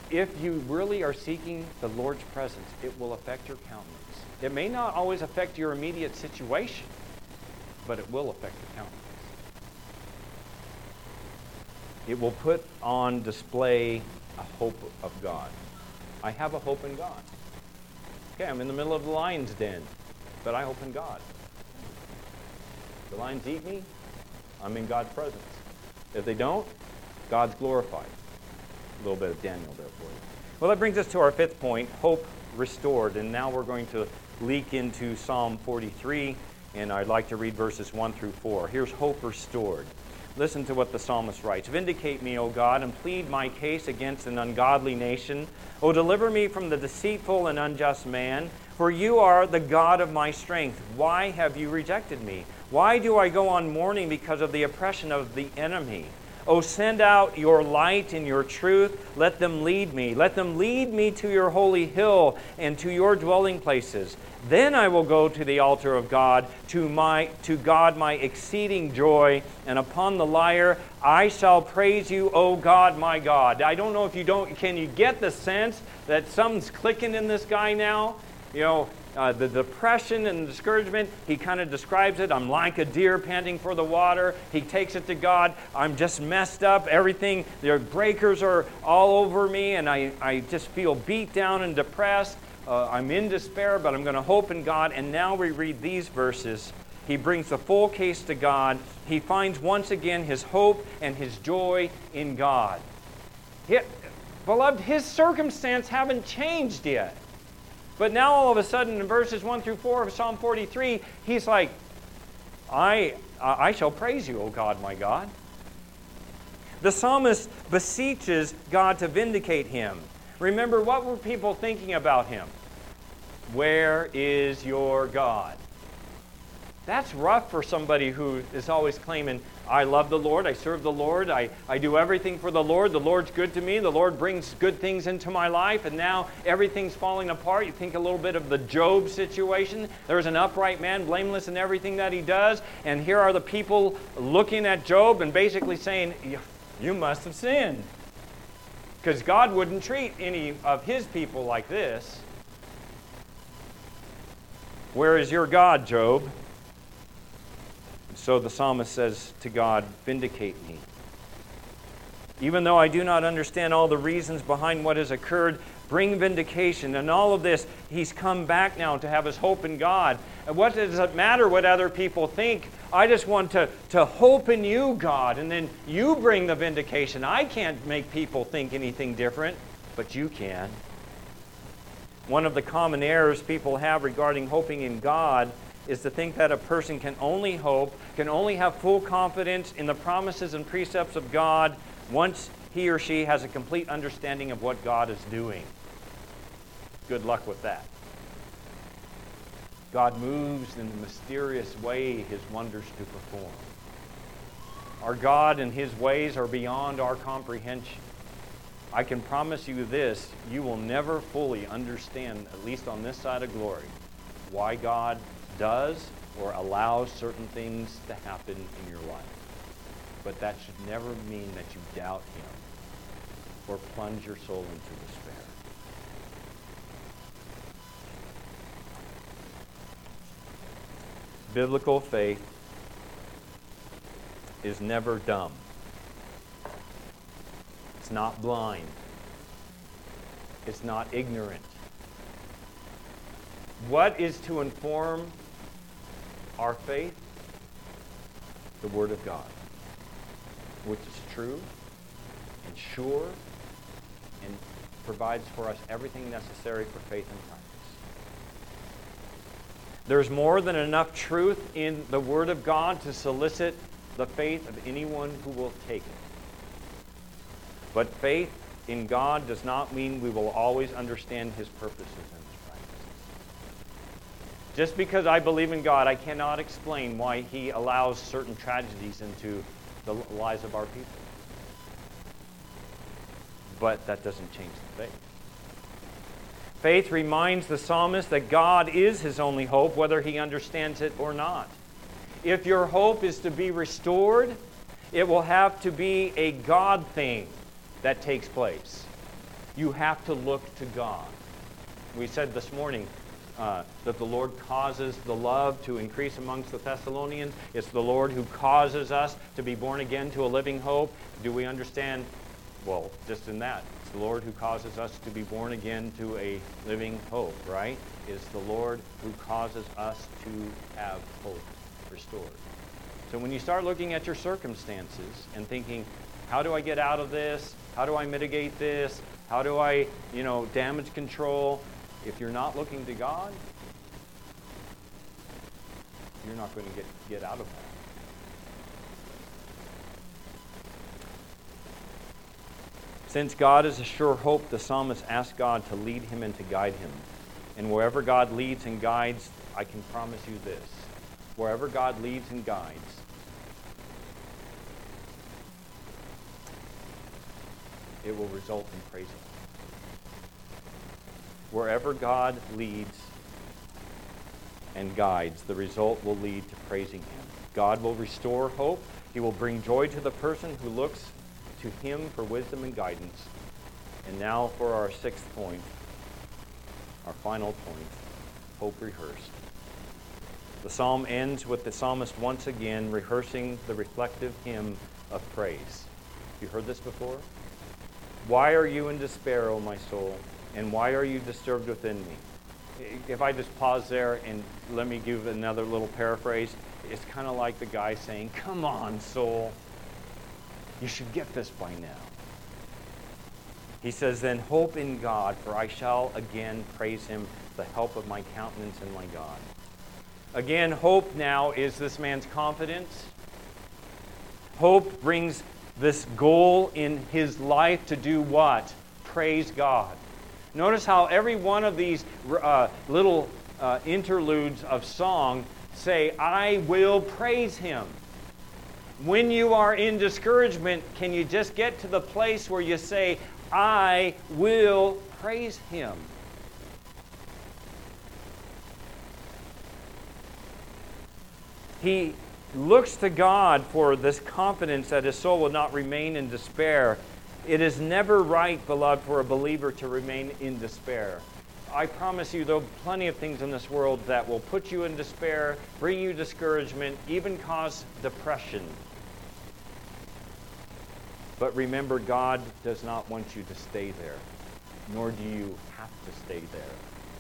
if you really are seeking the Lord's presence, it will affect your countenance. It may not always affect your immediate situation, but it will affect your countenance. It will put on display a hope of God. I have a hope in God. Okay, I'm in the middle of the lion's den, but I hope in God. The lions eat me, I'm in God's presence. If they don't, God's glorified. A little bit of Daniel there for you. Well, that brings us to our fifth point, hope restored. And now we're going to leak into Psalm 43, and I'd like to read verses 1 through 4. Here's hope restored. Listen to what the psalmist writes. Vindicate me, O God, and plead my case against an ungodly nation. O deliver me from the deceitful and unjust man, for you are the God of my strength. Why have you rejected me? Why do I go on mourning because of the oppression of the enemy? O send out your light and your truth. Let them lead me. Let them lead me to your holy hill and to your dwelling places. Then I will go to the altar of God, to God my exceeding joy, and upon the lyre I shall praise you, O God, my God. I don't know if can you get the sense that something's clicking in this guy now? You know, the depression and discouragement, he kind of describes it. I'm like a deer panting for the water. He takes it to God. I'm just messed up. Everything, the breakers are all over me, and I just feel beat down and depressed. I'm in despair, but I'm going to hope in God. And now we read these verses. He brings the full case to God. He finds once again his hope and his joy in God. Beloved, his circumstance haven't changed yet. But now all of a sudden in verses 1 through 4 of Psalm 43, he's like, I shall praise you, O God, my God. The psalmist beseeches God to vindicate him. Remember, what were people thinking about him? Where is your God? That's rough for somebody who is always claiming, I love the Lord, I serve the Lord, I do everything for the Lord's good to me, the Lord brings good things into my life, and now everything's falling apart. You think a little bit of the Job situation. There's an upright man, blameless in everything that he does, and here are the people looking at Job and basically saying, you must have sinned. Because God wouldn't treat any of his people like this. Where is your God, Job? So the psalmist says to God, vindicate me. Even though I do not understand all the reasons behind what has occurred, bring vindication. And all of this, he's come back now to have his hope in God. And what does it matter what other people think? I just want to hope in you, God, and then you bring the vindication. I can't make people think anything different, but you can. One of the common errors people have regarding hoping in God is to think that a person can only hope, can only have full confidence in the promises and precepts of God once he or she has a complete understanding of what God is doing. Good luck with that. God moves in a mysterious way his wonders to perform. Our God and his ways are beyond our comprehension. I can promise you this, you will never fully understand, at least on this side of glory, why God does or allows certain things to happen in your life. But that should never mean that you doubt him or plunge your soul into despair. Biblical faith is never dumb. It's not blind. It's not ignorant. What is to inform our faith? The Word of God, which is true and sure and provides for us everything necessary for faith and practice. There's more than enough truth in the Word of God to solicit the faith of anyone who will take it. But faith in God does not mean we will always understand his purposes and his practices. Just because I believe in God, I cannot explain why he allows certain tragedies into the lives of our people. But that doesn't change the faith. Faith reminds the psalmist that God is his only hope, whether he understands it or not. If your hope is to be restored, it will have to be a God thing that takes place. You have to look to God. We said this morning that the Lord causes the love to increase amongst the Thessalonians. It's the Lord who causes us to be born again to a living hope. Do we understand? Well, just in that. It's the Lord who causes us to be born again to a living hope, right? It's the Lord who causes us to have hope restored. So when you start looking at your circumstances and thinking, how do I get out of this? How do I mitigate this? How do I, damage control? If you're not looking to God, you're not going to get out of that. Since God is a sure hope, the psalmist asks God to lead him and to guide him. And wherever God leads and guides, I can promise you this. Wherever God leads and guides, it will result in praising Him. Wherever God leads and guides, the result will lead to praising Him. God will restore hope. He will bring joy to the person who looks to Him for wisdom and guidance. And now for our sixth point, our final point, hope rehearsed. The psalm ends with the psalmist once again rehearsing the reflective hymn of praise. You heard this before? Why are you in despair, O my soul? And why are you disturbed within me? If I just pause there and let me give another little paraphrase, it's kind of like the guy saying, come on, soul. You should get this by now. He says, then hope in God, for I shall again praise Him, the help of my countenance and my God. Again, hope now is this man's confidence. Hope brings this goal in his life to do what? Praise God. Notice how every one of these little interludes of song say, I will praise Him. When you are in discouragement, can you just get to the place where you say, I will praise Him? He looks to God for this confidence that his soul will not remain in despair. It is never right, beloved, for a believer to remain in despair. I promise you, there are plenty of things in this world that will put you in despair, bring you discouragement, even cause depression. But remember, God does not want you to stay there, nor do you have to stay there.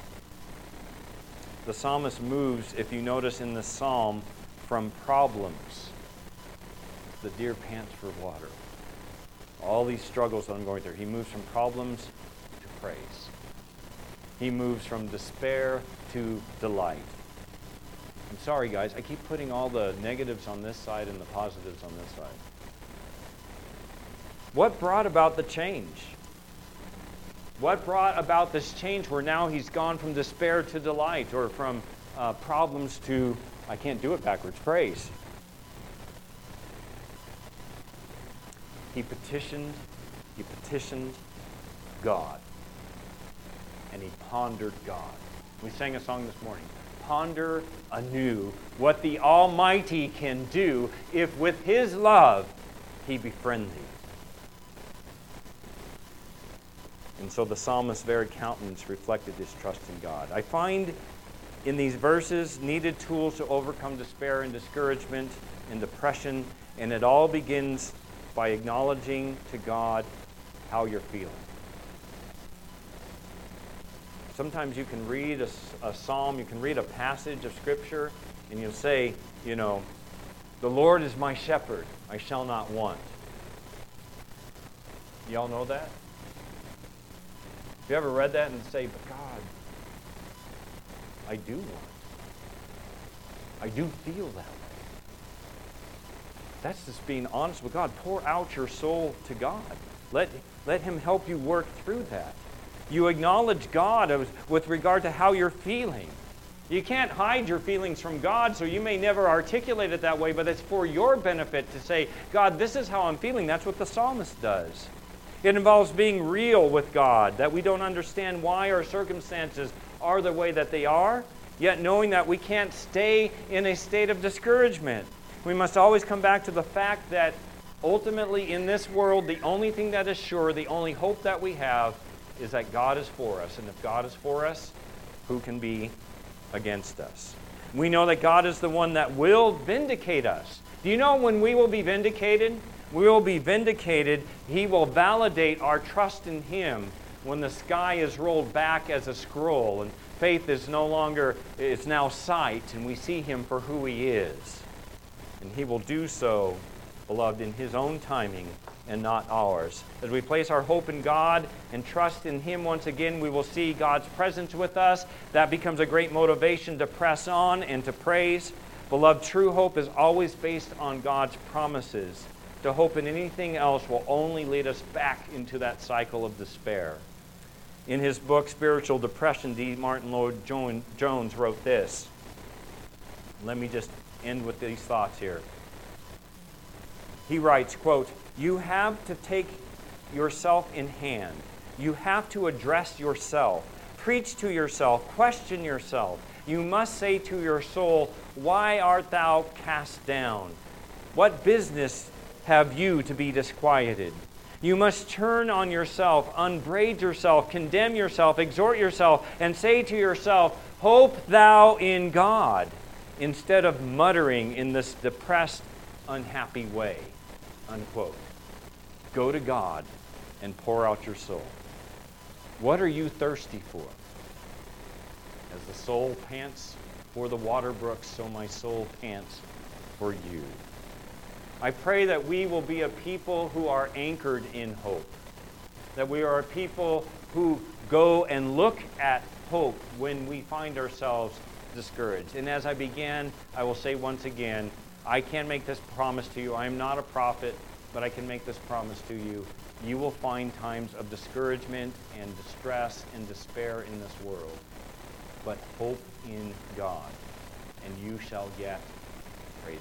The psalmist moves, if you notice in the psalm, from problems. The deer pants for water. All these struggles that I'm going through. He moves from problems to praise. He moves from despair to delight. I'm sorry, guys. I keep putting all the negatives on this side and the positives on this side. What brought about the change? What brought about this change where now he's gone from despair to delight, or from problems to, I can't do it backwards, praise? He petitioned God, and he pondered God. We sang a song this morning, ponder anew what the Almighty can do if with His love He befriend thee. And so the psalmist's very countenance reflected his trust in God. I find in these verses needed tools to overcome despair and discouragement and depression, and it all begins by acknowledging to God how you're feeling. Sometimes you can read a psalm, you can read a passage of Scripture, and you'll say, the Lord is my shepherd, I shall not want. Y'all know that? Have you ever read that and say, but God, I do want. I do feel that way. That's just being honest with God. Pour out your soul to God. Let Him help you work through that. You acknowledge God with regard to how you're feeling. You can't hide your feelings from God, so you may never articulate it that way, but it's for your benefit to say, God, this is how I'm feeling. That's what the psalmist does. It involves being real with God, that we don't understand why our circumstances are the way that they are, yet knowing that we can't stay in a state of discouragement. We must always come back to the fact that ultimately in this world, the only thing that is sure, the only hope that we have is that God is for us. And if God is for us, who can be against us? We know that God is the one that will vindicate us. Do you know when we will be vindicated? We will be vindicated. He will validate our trust in Him when the sky is rolled back as a scroll and faith is no longer, it's now sight, and we see Him for who He is. And He will do so, beloved, in His own timing and not ours. As we place our hope in God and trust in Him once again, we will see God's presence with us. That becomes a great motivation to press on and to praise. Beloved, true hope is always based on God's promises. To hope in anything else will only lead us back into that cycle of despair. In his book, Spiritual Depression, D. Martin Lloyd-Jones wrote this. Let me just end with these thoughts here. He writes, quote, "You have to take yourself in hand. You have to address yourself, preach to yourself, question yourself. You must say to your soul, 'Why art thou cast down? What business have you to be disquieted?' You must turn on yourself, upbraid yourself, condemn yourself, exhort yourself, and say to yourself, 'Hope thou in God,' instead of muttering in this depressed, unhappy way." Unquote. Go to God and pour out your soul. What are you thirsty for? As the soul pants for the water brooks, so my soul pants for you. I pray that we will be a people who are anchored in hope. That we are a people who go and look at hope when we find ourselves discouraged. And as I began, I will say once again, I can't make this promise to you. I am not a prophet, but I can make this promise to you. You will find times of discouragement and distress and despair in this world. But hope in God, and you shall yet praise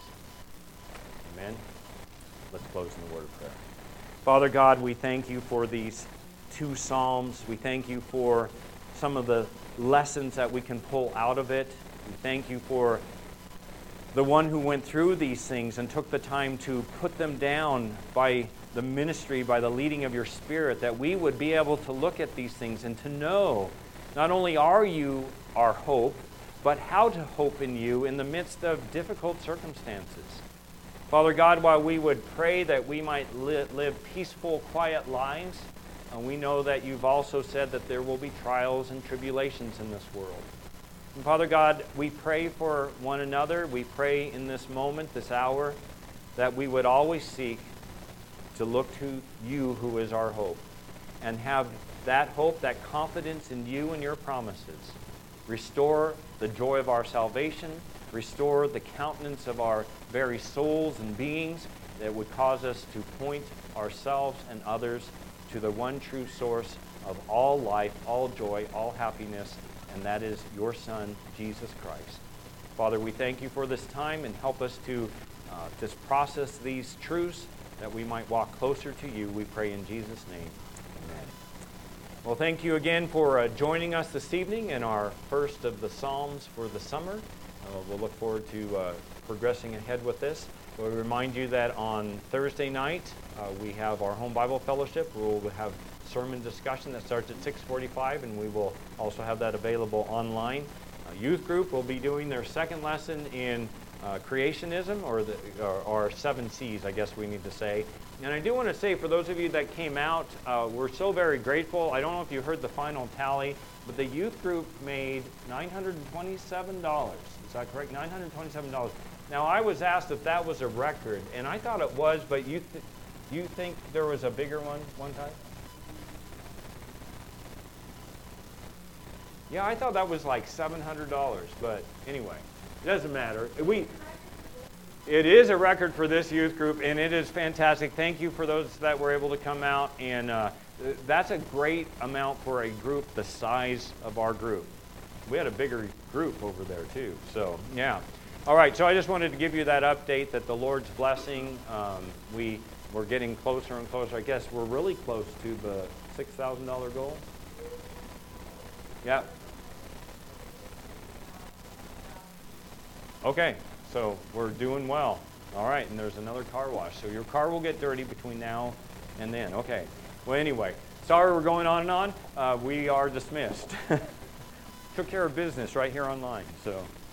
Him. Amen? Let's close in the word of prayer. Father God, we thank you for these two Psalms. We thank you for some of the lessons that we can pull out of it. We thank you for the one who went through these things and took the time to put them down by the ministry, by the leading of your Spirit, that we would be able to look at these things and to know not only are you our hope, but how to hope in you in the midst of difficult circumstances. Father God, while we would pray that we might live peaceful, quiet lives, we know that you've also said that there will be trials and tribulations in this world. And Father God, we pray for one another. We pray in this moment, this hour, that we would always seek to look to you who is our hope and have that hope, that confidence in you and your promises. Restore the joy of our salvation. Restore the countenance of our very souls and beings that would cause us to point ourselves and others to the one true source of all life, all joy, all happiness, and that is your Son, Jesus Christ. Father, we thank you for this time and help us to just process these truths that we might walk closer to you. We pray in Jesus' name. Amen. Well, thank you again for joining us this evening in our first of the Psalms for the summer. We'll look forward to progressing ahead with this. We'll remind you that on Thursday night, we have our Home Bible Fellowship. We'll have sermon discussion that starts at 6:45, and we will also have that available online. Youth group will be doing their second lesson in creationism, or 7 C's, I guess we need to say. And I do want to say, for those of you that came out, we're so very grateful. I don't know if you heard the final tally, but the youth group made $927. Is that correct? $927. Now, I was asked if that was a record, and I thought it was, but you think there was a bigger one time? Yeah, I thought that was like $700, but anyway, it doesn't matter. It is a record for this youth group, and it is fantastic. Thank you for those that were able to come out, and that's a great amount for a group the size of our group. We had a bigger group over there too, so yeah. All right, so I just wanted to give you that update that the Lord's blessing, we're getting closer and closer. I guess we're really close to the $6,000 goal. Yeah. Okay, so we're doing well. All right, and there's another car wash. So your car will get dirty between now and then. Okay. Well, anyway, Sorry we're going on and on. We are dismissed. Took care of business right here online. So